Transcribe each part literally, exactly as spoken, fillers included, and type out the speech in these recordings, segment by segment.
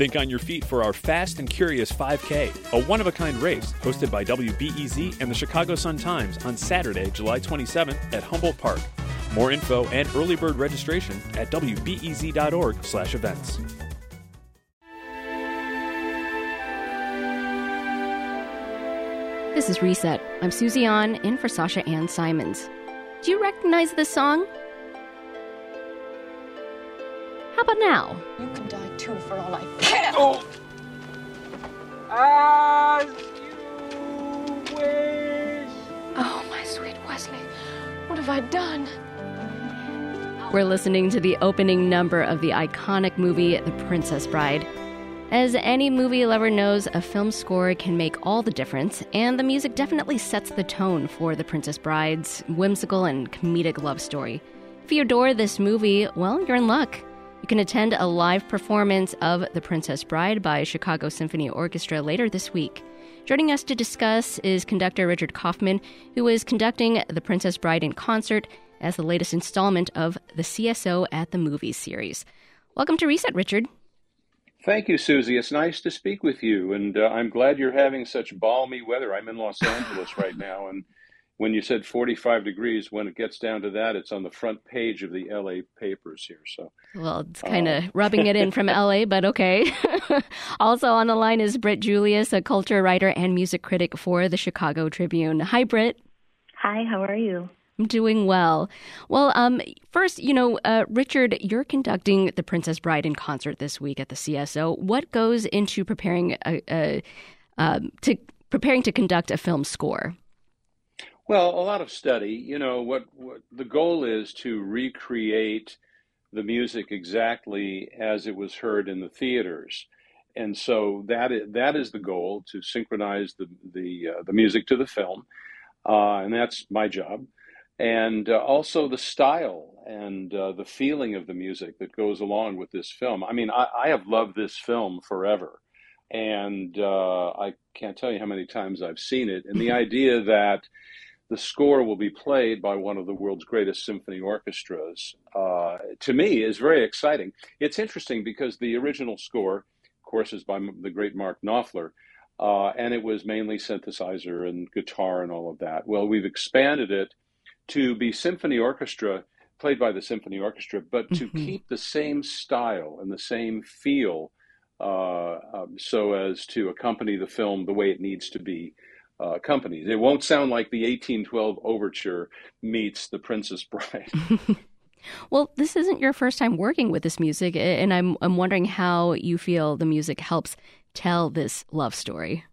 Think on your feet for our Fast and Curious five K, a one-of-a-kind race hosted by W B E Z and the Chicago Sun-Times on Saturday, July twenty-seventh at Humboldt Park. More info and early bird registration at w b e z dot org slash events. This is Reset. I'm Susie An, in for Sasha Ann Simons. Do you recognize this song? How about now? You can die too, for all I care. Oh. As you wish. Oh, my sweet Wesley, what have I done? We're listening to the opening number of the iconic movie The Princess Bride. As any movie lover knows, a film score can make all the difference, and the music definitely sets the tone for The Princess Bride's whimsical and comedic love story. If you adore this movie, well, you're in luck. You can attend a live performance of The Princess Bride by Chicago Symphony Orchestra later this week. Joining us to discuss is conductor Richard Kaufman, who is conducting The Princess Bride in concert as the latest installment of the C S O at the Movies series. Welcome to Reset, Richard. Thank you, Susie. It's nice to speak with you, and uh, I'm glad you're having such balmy weather. I'm in Los Angeles right now, and when you said forty-five degrees, when it gets down to that, it's on the front page of the L A papers here. So, well, it's kind of uh, rubbing it in from L A, but okay. Also on the line is Britt Julius, a culture writer and music critic for the Chicago Tribune. Hi, Britt. Hi, how are you? I'm doing well. Well, um, first, you know, uh, Richard, you're conducting The Princess Bride in concert this week at the C S O. What goes into preparing a, a, um, to preparing to conduct a film score? Well, a lot of study. You know, what, what the goal is to recreate the music exactly as it was heard in the theaters, and so that is, that is the goal, to synchronize the the uh, the music to the film, uh, and that's my job. And uh, also the style and uh, the feeling of the music that goes along with this film. I mean, I, I have loved this film forever, and uh, I can't tell you how many times I've seen it. And the idea that the score will be played by one of the world's greatest symphony orchestras, uh, to me, is very exciting. It's interesting because the original score, of course, is by the great Mark Knopfler, uh, and it was mainly synthesizer and guitar and all of that. Well, we've expanded it to be symphony orchestra, played by the symphony orchestra, but to mm-hmm. keep the same style and the same feel, uh, um, so as to accompany the film the way it needs to be uh, accompanied. It won't sound like the eighteen twelve Overture meets The Princess Bride. Well, this isn't your first time working with this music, and I'm I'm wondering how you feel the music helps tell this love story.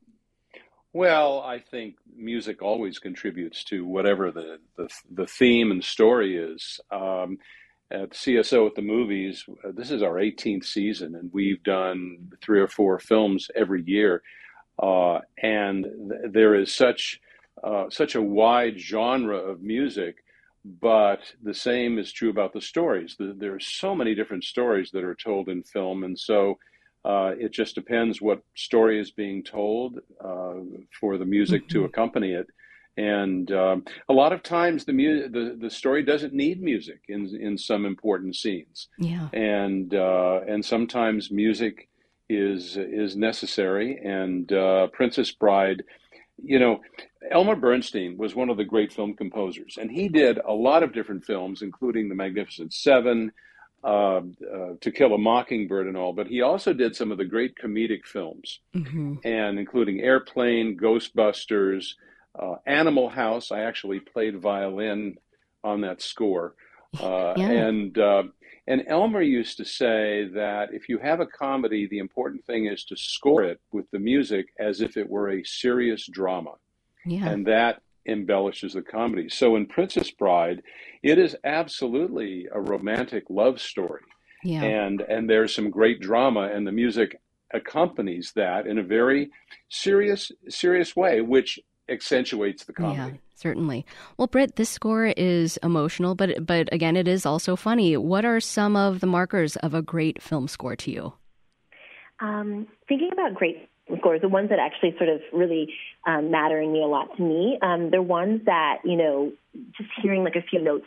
Well, I think music always contributes to whatever the, the, the theme and story is. Um, at C S O at the Movies, uh, this is our eighteenth season, and we've done three or four films every year. Uh, and th- there is such uh, such a wide genre of music, but the same is true about the stories. The, there are so many different stories that are told in film, and so Uh, it just depends what story is being told uh, for the music mm-hmm. to accompany it. And um, a lot of times the, mu- the the story doesn't need music in in some important scenes. Yeah. And uh, and sometimes music is is necessary. And uh, Princess Bride, you know, Elmer Bernstein was one of the great film composers, and he did a lot of different films, including The Magnificent Seven, Uh, uh, To Kill a Mockingbird and all, but he also did some of the great comedic films, mm-hmm. and including Airplane, Ghostbusters, uh, Animal House. I actually played violin on that score. Uh, yeah. And uh, and Elmer used to say that if you have a comedy, the important thing is to score it with the music as if it were a serious drama. Yeah. And that embellishes the comedy. So in Princess Bride, it is absolutely a romantic love story. Yeah. And and there's some great drama, and the music accompanies that in a very serious serious way, which accentuates the comedy. Yeah, certainly. Well, Britt, this score is emotional, but but again, it is also funny. What are some of the markers of a great film score to you? Um, thinking about great scores, the ones that actually sort of really um, matter and mean a lot to me, um, they're ones that, you know, just hearing like a few notes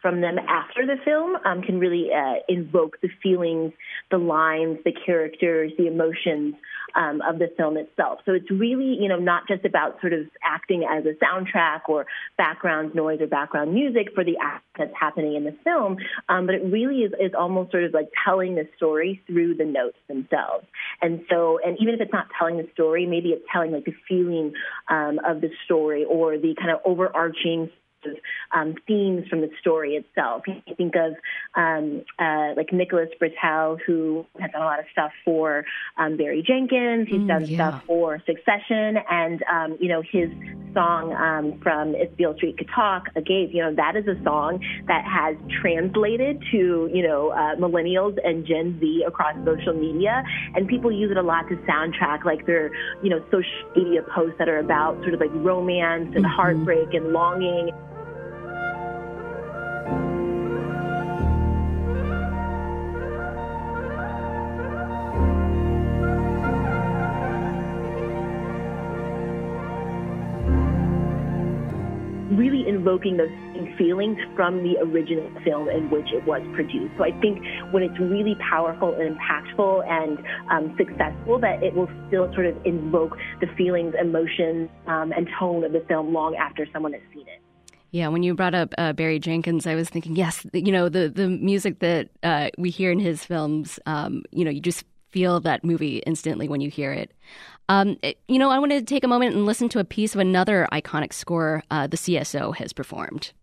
from them after the film um, can really uh, invoke the feelings, the lines, the characters, the emotions um, of the film itself. So it's really, you know, not just about sort of acting as a soundtrack or background noise or background music for the act that's happening in the film, um, but it really is, is almost sort of like telling the story through the notes themselves. And so, and even if it's not telling the story, maybe it's telling like the feeling um, of the story or the kind of overarching Um, themes from the story itself. You think of um, uh, like Nicholas Britell, who has done a lot of stuff for um, Barry Jenkins. He's Mm, done yeah. stuff for Succession, and um, you know his song um, from If Beale Street Could Talk, A Gaze. You know that is a song that has translated to you know uh, millennials and Gen Z across social media, and people use it a lot to soundtrack like their you know social media posts that are about sort of like romance and Mm-hmm. heartbreak and longing. Really invoking those same feelings from the original film in which it was produced. So I think when it's really powerful and impactful and um, successful, that it will still sort of invoke the feelings, emotions, um, and tone of the film long after someone has seen it. Yeah, when you brought up uh, Barry Jenkins, I was thinking, yes, you know, the, the music that uh, we hear in his films, um, you know, you just feel that movie instantly when you hear it. Um, it, you know, I wanted to take a moment and listen to a piece of another iconic score uh, the C S O has performed.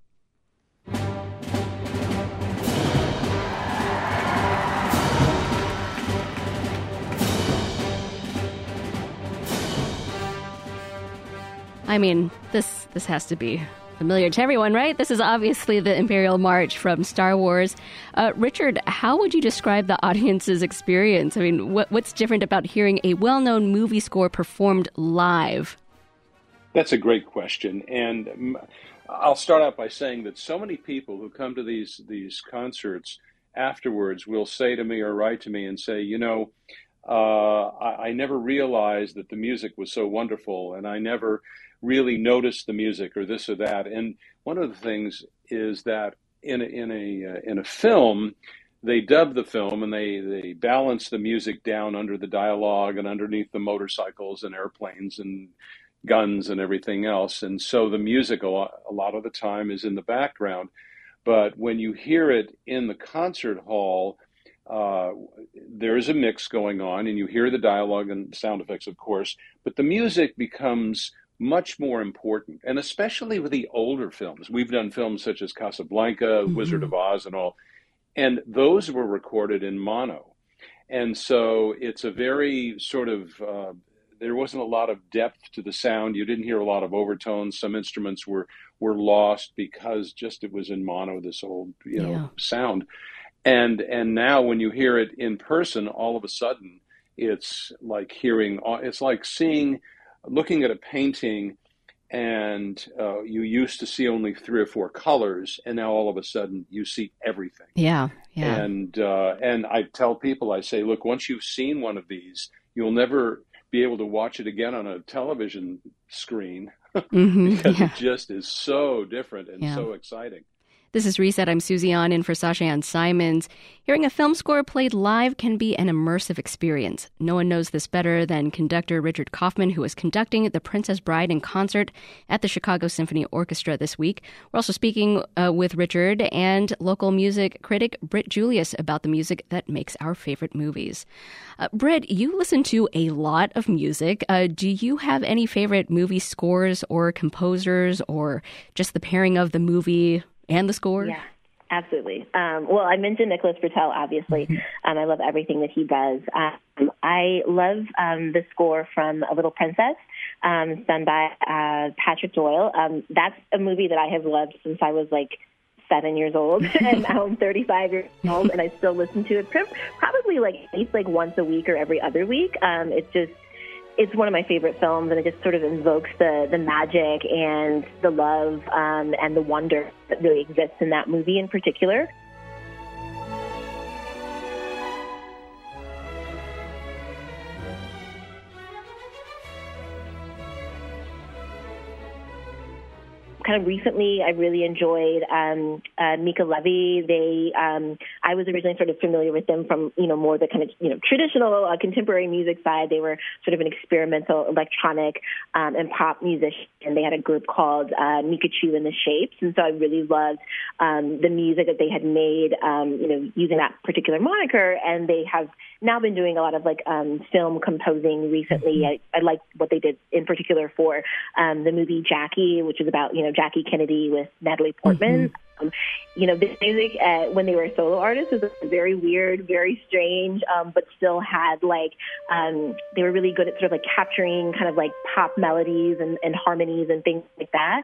I mean, this this has to be familiar to everyone, right? This is obviously the Imperial March from Star Wars. Uh, Richard, how would you describe the audience's experience? I mean, what, what's different about hearing a well-known movie score performed live? That's a great question. And um, I'll start out by saying that so many people who come to these, these concerts afterwards will say to me or write to me and say, you know, uh, I, I never realized that the music was so wonderful, and I never really notice the music or this or that. And one of the things is that in a, in a uh, in a film, they dub the film and they they balance the music down under the dialogue and underneath the motorcycles and airplanes and guns and everything else. And so the music a lot, a lot of the time is in the background. But when you hear it in the concert hall, uh, there is a mix going on, and you hear the dialogue and sound effects, of course, but the music becomes much more important, and especially with the older films. We've done films such as Casablanca, mm-hmm. Wizard of Oz, and all, and those were recorded in mono. And so it's a very sort of, uh, there wasn't a lot of depth to the sound. You didn't hear a lot of overtones. Some instruments were, were lost because just it was in mono, this old, you know, yeah. sound. And, and now when you hear it in person, all of a sudden, it's like hearing, it's like seeing, looking at a painting, and uh, you used to see only three or four colors, and now all of a sudden you see everything. Yeah, yeah. And uh, and I tell people, I say, look, once you've seen one of these, you'll never be able to watch it again on a television screen mm-hmm, because yeah. it just is so different and yeah. so exciting. This is Reset. I'm Susie An in for Sasha Ann Simons. Hearing a film score played live can be an immersive experience. No one knows this better than conductor Richard Kaufman, who is conducting The Princess Bride in concert at the Chicago Symphony Orchestra this week. We're also speaking uh, with Richard and local music critic Britt Julius about the music that makes our favorite movies. Uh, Britt, you listen to a lot of music. Uh, do you have any favorite movie scores or composers, or just the pairing of the movie and the score? Yeah, absolutely. Um, well, I mentioned Nicholas Britell, obviously. Mm-hmm. Um, I love everything that he does. Um, I love um, the score from A Little Princess, um, done by uh, Patrick Doyle. Um, that's a movie that I have loved since I was like seven years old, and now I'm thirty-five years old, and I still listen to it probably like at least like once a week or every other week. Um, it's just It's one of my favorite films, and it just sort of invokes the, the magic and the love um, and the wonder that really exists in that movie in particular. kind of recently, I really enjoyed um, uh, Mica Levi. They, um, I was originally sort of familiar with them from, you know, more the kind of, you know, traditional uh, contemporary music side. They were sort of an experimental electronic um, and pop musician. And they had a group called uh, Mikachu and the Shapes. And so I really loved um, the music that they had made, um, you know, using that particular moniker. And they have now been doing a lot of like um, film composing recently. I, I like what they did in particular for um, the movie Jackie, which is about, you know, Jackie Kennedy with Natalie Portman. Mm-hmm. Um, you know, this music, uh, when they were solo artists, was very weird, very strange, um, but still had like, um, they were really good at sort of like capturing kind of like pop melodies and, and harmonies and things like that.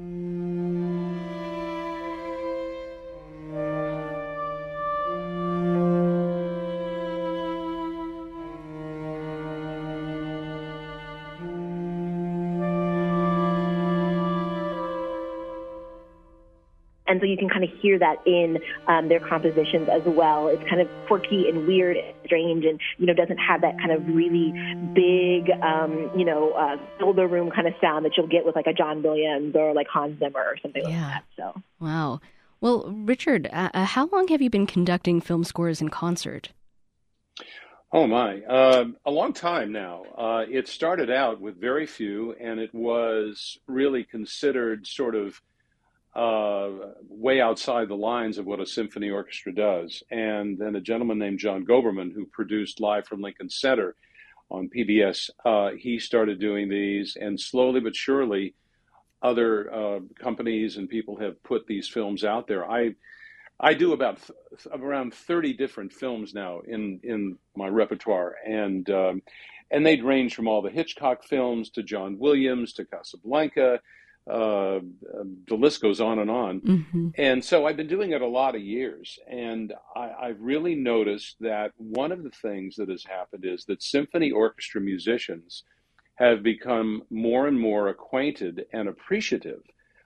And so you can kind of hear that in um, their compositions as well. It's kind of quirky and weird and strange and, you know, doesn't have that kind of really big, um, you know, uh, fill the room kind of sound that you'll get with like a John Williams or like Hans Zimmer or something yeah. like that. So, wow. Well, Richard, uh, how long have you been conducting film scores in concert? Oh, my. Uh, a long time now. Uh, it started out with very few, and it was really considered sort of uh, way outside the lines of what a symphony orchestra does. And then a gentleman named John Goberman, who produced Live from Lincoln Center on P B S, uh, he started doing these, and slowly but surely other uh, companies and people have put these films out there. I I do about th- around thirty different films now in, in my repertoire, and um, and they'd range from all the Hitchcock films to John Williams to Casablanca. Uh, the list goes on and on. Mm-hmm. And so I've been doing it a lot of years. And I, I've really noticed that one of the things that has happened is that symphony orchestra musicians have become more and more acquainted and appreciative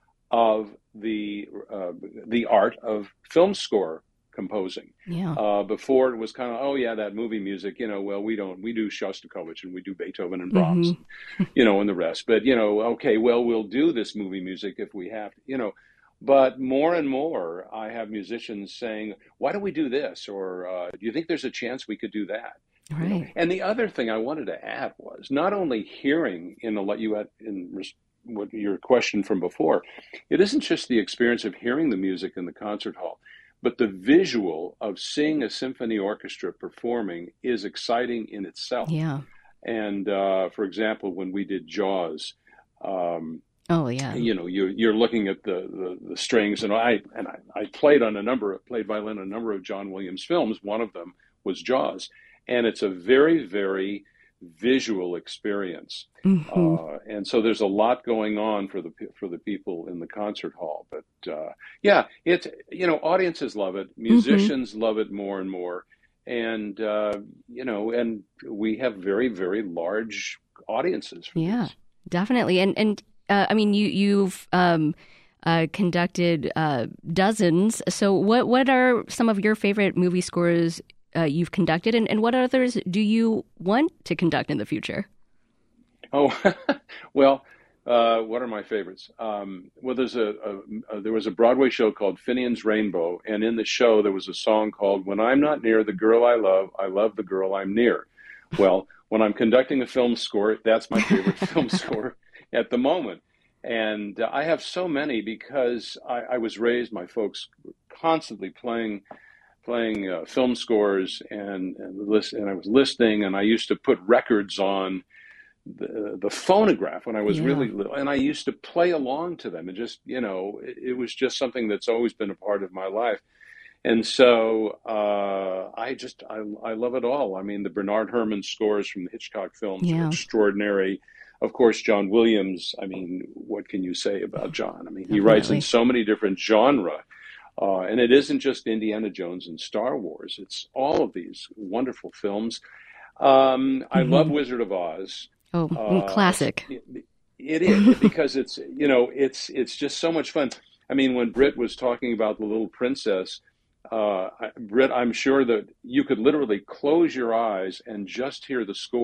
of the uh, the art of film score composing. Yeah. Uh, before it was kind of, oh yeah, that movie music, you know, well, we don't, we do Shostakovich and we do Beethoven and Brahms, mm-hmm. and, you know, and the rest. But, you know, okay, well, we'll do this movie music if we have to, you know. But more and more, I have musicians saying, why don't we do this? Or uh, do you think there's a chance we could do that? Right. You know? And the other thing I wanted to add was not only hearing in a lot you had in what your question from before, it isn't just the experience of hearing the music in the concert hall, but the visual of seeing a symphony orchestra performing is exciting in itself. Yeah. And uh, for example, when we did Jaws, um, oh yeah, you know, you, you're looking at the, the, the strings, and I and I, I played on a number of, played violin on a number of John Williams films. One of them was Jaws, and it's a very very visual experience. Mm-hmm. Uh, and so there's a lot going on for the for the people in the concert hall. But uh, yeah, it's, you know, audiences love it, musicians mm-hmm. love it more and more, and uh, you know, and we have very very large audiences. For yeah, this. Definitely. And and uh, I mean, you you've um, uh, conducted uh, dozens. So what what are some of your favorite movie scores Uh, you've conducted, and, and what others do you want to conduct in the future? Oh, well, uh, what are my favorites? Um, well, there's a, a, a there was a Broadway show called Finian's Rainbow, and in the show there was a song called "When I'm Not Near the Girl I Love, I Love the Girl I'm Near." Well, when I'm conducting a film score, that's my favorite film score at the moment, and uh, I have so many because I, I was raised. My folks were constantly playing. playing uh, film scores and and, list, and I was listening, and I used to put records on the, the phonograph when I was yeah. really little, and I used to play along to them, and just, you know, it, it was just something that's always been a part of my life. And so uh, I just, I, I love it all. I mean, the Bernard Herrmann scores from the Hitchcock films yeah. are extraordinary. Of course, John Williams, I mean, what can you say about John? I mean, he Definitely. writes in so many different genres. Uh, and it isn't just Indiana Jones and Star Wars. It's all of these wonderful films. Um, I mm-hmm. love Wizard of Oz. Oh, uh, classic. It, it is, because it's, you know, it's it's just so much fun. I mean, when Britt was talking about the little princess, uh, Britt, I'm sure that you could literally close your eyes and just hear the score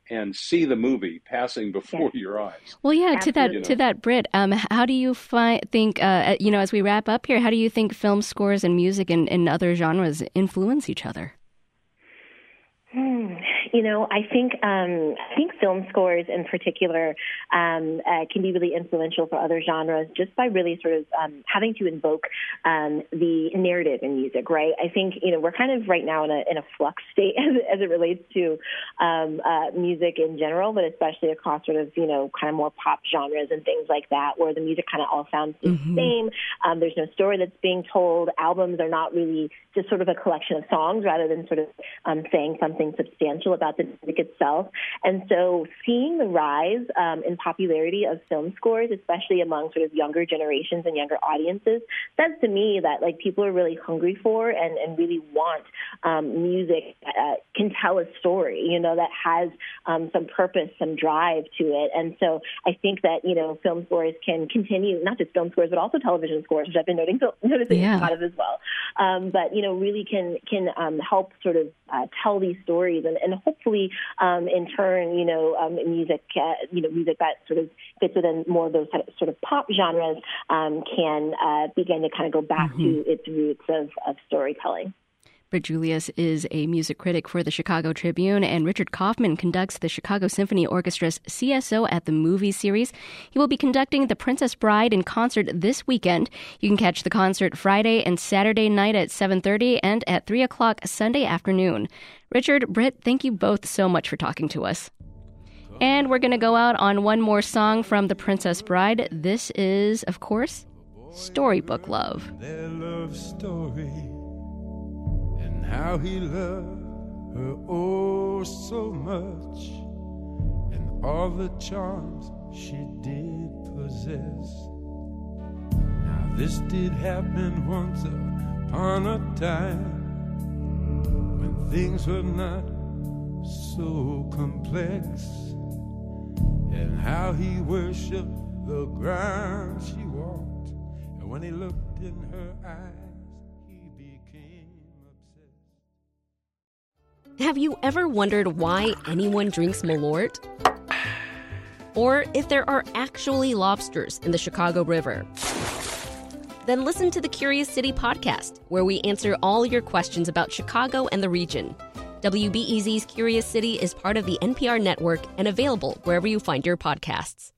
and see the movie passing before yeah. your eyes. Well, yeah, Absolutely. to that you know. to that, Britt, um, how do you fi- think, uh, you know, as we wrap up here, how do you think film scores and music and, and other genres influence each other? Hmm. You know, I think um, I think film scores in particular um, uh, can be really influential for other genres just by really sort of um, having to invoke um, the narrative in music, right? I think, you know, we're kind of right now in a in a flux state as, as it relates to um, uh, music in general, but especially across sort of, you know, kind of more pop genres and things like that, where the music kind of all sounds the mm-hmm. same. Um, there's no story that's being told. Albums are not really just sort of a collection of songs rather than sort of um, saying something substantial about the music itself. And so seeing the rise um, in popularity of film scores, especially among sort of younger generations and younger audiences, says to me that like people are really hungry for and, and really want um, music that uh, can tell a story, you know, that has um, some purpose, some drive to it. And so I think that, you know, film scores can continue, not just film scores, but also television scores, which I've been noting, noticing yeah. a lot of as well. Um, but, you know, really can, can um, help sort of uh, tell these stories and, and hopefully um, in turn, you know, um, music, uh, you know, music that sort of fits within more of those sort of pop genres um, can uh, begin to kind of go back mm-hmm. to its roots of, of storytelling. Britt Julius is a music critic for the Chicago Tribune, and Richard Kaufman conducts the Chicago Symphony Orchestra's C S O at the Movies series. He will be conducting The Princess Bride in concert this weekend. You can catch the concert Friday and Saturday night at seven thirty and at three o'clock Sunday afternoon. Richard, Britt, thank you both so much for talking to us. And we're going to go out on one more song from The Princess Bride. This is, of course, Storybook Love. Their love story. How he loved her oh so much, and all the charms she did possess. Now this did happen once upon a time, when things were not so complex, and how he worshipped the ground she walked, and when he looked in her eyes, have you ever wondered why anyone drinks Malort? Or if there are actually lobsters in the Chicago River? Then listen to the Curious City podcast, where we answer all your questions about Chicago and the region. W B E Z's Curious City is part of the N P R network and available wherever you find your podcasts.